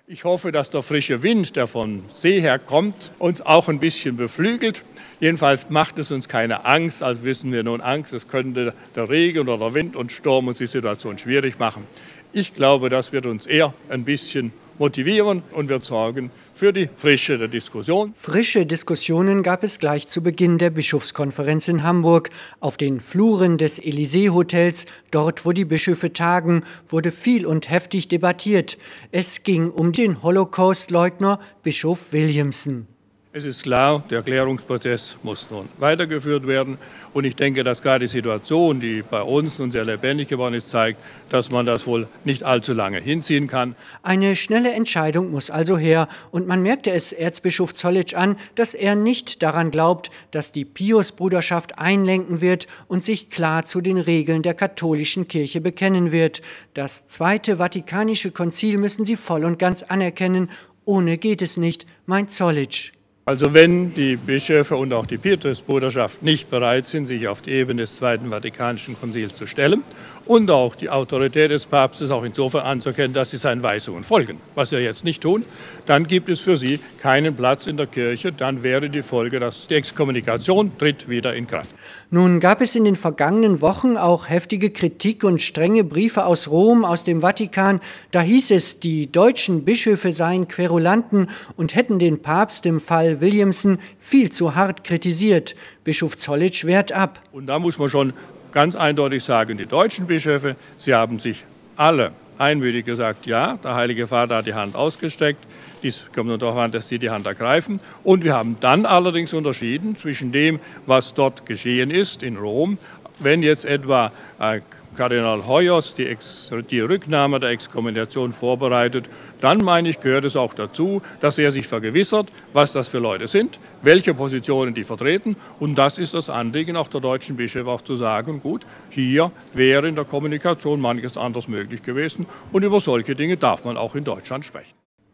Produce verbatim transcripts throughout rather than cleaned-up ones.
Ich hoffe, dass der frische Wind, der vom See her kommt, uns auch ein bisschen beflügelt. Jedenfalls macht es uns keine Angst, als wissen wir nun Angst, es könnte der Regen oder der Wind und Sturm uns die Situation schwierig machen. Ich glaube, das wird uns eher ein bisschen motivieren und wird sorgen für die Frische der Diskussion. Frische Diskussionen gab es gleich zu Beginn der Bischofskonferenz in Hamburg. Auf den Fluren des Élysée-Hotels, dort wo die Bischöfe tagen, wurde viel und heftig debattiert. Es ging um den Holocaust-Leugner Bischof Williamson. Es ist klar, der Klärungsprozess muss nun weitergeführt werden. Und ich denke, dass gerade die Situation, die bei uns nun sehr lebendig geworden ist, zeigt, dass man das wohl nicht allzu lange hinziehen kann. Eine schnelle Entscheidung muss also her. Und man merkte es Erzbischof Zollitsch an, dass er nicht daran glaubt, dass die Piusbruderschaft einlenken wird und sich klar zu den Regeln der katholischen Kirche bekennen wird. Das Zweite Vatikanische Konzil müssen sie voll und ganz anerkennen. Ohne geht es nicht, meint Zollitsch. Also wenn die Bischöfe und auch die Pietisbruderschaft nicht bereit sind, sich auf die Ebene des Zweiten Vatikanischen Konzils zu stellen und auch die Autorität des Papstes auch insofern anzuerkennen, dass sie seinen Weisungen folgen, was sie jetzt nicht tun, dann gibt es für sie keinen Platz in der Kirche. Dann wäre die Folge, dass die Exkommunikation tritt wieder in Kraft. Nun gab es in den vergangenen Wochen auch heftige Kritik und strenge Briefe aus Rom, aus dem Vatikan. Da hieß es, die deutschen Bischöfe seien Querulanten und hätten den Papst im Fall Williamson viel zu hart kritisiert. Bischof Zollitsch wehrt ab. Und da muss man schon ganz eindeutig sagen, die deutschen Bischöfe, sie haben sich alle einmütig gesagt, ja, der Heilige Vater hat die Hand ausgestreckt, dies kommt nur darauf an, dass sie die Hand ergreifen. Und wir haben dann allerdings unterschieden zwischen dem, was dort geschehen ist in Rom, wenn jetzt etwa äh, Kardinal Hoyos die, Ex, die Rücknahme der Exkommunikation vorbereitet, dann, meine ich, gehört es auch dazu, dass er sich vergewissert, was das für Leute sind, welche Positionen die vertreten. Und das ist das Anliegen auch der deutschen Bischöfe, auch zu sagen, gut, hier wäre in der Kommunikation manches anderes möglich gewesen. Und über solche Dinge darf man auch in Deutschland sprechen.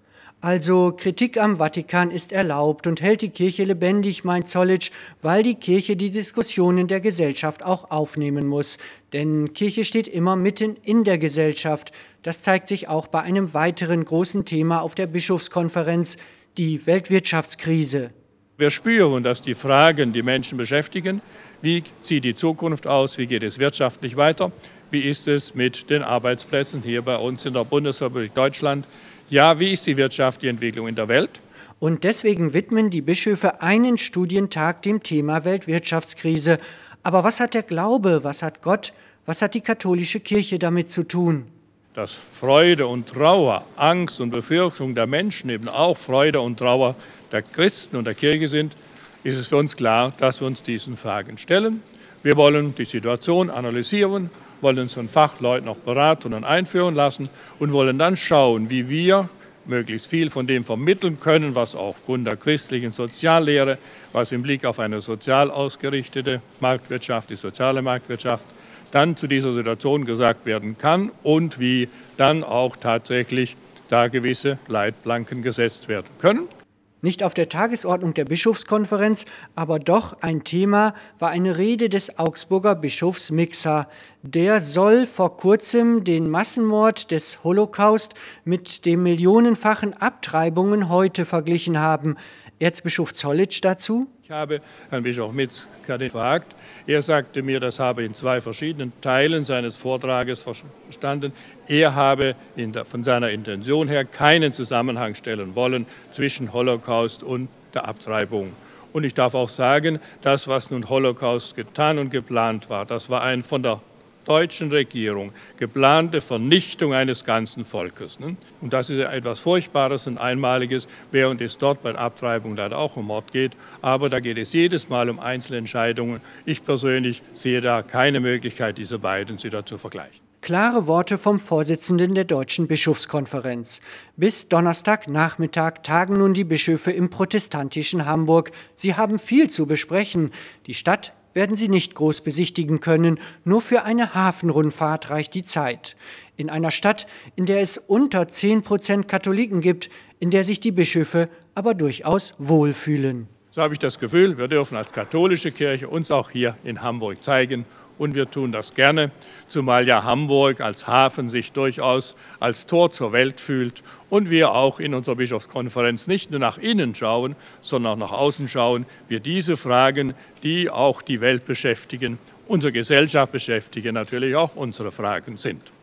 Also Kritik am Vatikan ist erlaubt und hält die Kirche lebendig, meint Zollitsch, weil die Kirche die Diskussionen der Gesellschaft auch aufnehmen muss. Denn Kirche steht immer mitten in der Gesellschaft. Das zeigt sich auch bei einem weiteren großen Thema auf der Bischofskonferenz, die Weltwirtschaftskrise. Wir spüren, dass die Fragen die Menschen beschäftigen. Wie sieht die Zukunft aus? Wie geht es wirtschaftlich weiter? Wie ist es mit den Arbeitsplätzen hier bei uns in der Bundesrepublik Deutschland? Ja, wie ist die Wirtschaft, die Entwicklung in der Welt? Und deswegen widmen die Bischöfe einen Studientag dem Thema Weltwirtschaftskrise. Aber was hat der Glaube, was hat Gott, was hat die katholische Kirche damit zu tun? Dass Freude und Trauer, Angst und Befürchtung der Menschen eben auch Freude und Trauer der Christen und der Kirche sind, ist es für uns klar, dass wir uns diesen Fragen stellen. Wir wollen die Situation analysieren, wollen uns von Fachleuten auch beraten und einführen lassen und wollen dann schauen, wie wir möglichst viel von dem vermitteln können, was aufgrund der christlichen Soziallehre, was im Blick auf eine sozial ausgerichtete Marktwirtschaft, die soziale Marktwirtschaft, dann zu dieser Situation gesagt werden kann und wie dann auch tatsächlich da gewisse Leitplanken gesetzt werden können. Nicht auf der Tagesordnung der Bischofskonferenz, aber doch ein Thema war eine Rede des Augsburger Bischofs Mixer. Der soll vor kurzem den Massenmord des Holocaust mit den millionenfachen Abtreibungen heute verglichen haben. Erzbischof Zollitsch dazu? Ich habe Herrn Bischof Mitzka gefragt. Er sagte mir, das habe in zwei verschiedenen Teilen seines Vortrages verstanden. Er habe in der, von seiner Intention her keinen Zusammenhang stellen wollen zwischen Holocaust und der Abtreibung. Und ich darf auch sagen, das, was nun Holocaust getan und geplant war, das war ein von der deutschen Regierung geplante Vernichtung eines ganzen Volkes. Und das ist etwas Furchtbares und Einmaliges, während es dort bei der Abtreibung leider auch um Mord geht. Aber da geht es jedes Mal um Einzelentscheidungen. Ich persönlich sehe da keine Möglichkeit, diese beiden wieder zu vergleichen. Klare Worte vom Vorsitzenden der Deutschen Bischofskonferenz. Bis Donnerstagnachmittag tagen nun die Bischöfe im protestantischen Hamburg. Sie haben viel zu besprechen. Die Stadt werden sie nicht groß besichtigen können. Nur für eine Hafenrundfahrt reicht die Zeit. In einer Stadt, in der es unter zehn Prozent Katholiken gibt, in der sich die Bischöfe aber durchaus wohlfühlen. So habe ich das Gefühl, wir dürfen als katholische Kirche uns auch hier in Hamburg zeigen und wir tun das gerne, zumal ja Hamburg als Hafen sich durchaus als Tor zur Welt fühlt und wir auch in unserer Bischofskonferenz nicht nur nach innen schauen, sondern auch nach außen schauen, wir diese Fragen, die auch die Welt beschäftigen, unsere Gesellschaft beschäftigen, natürlich auch unsere Fragen sind.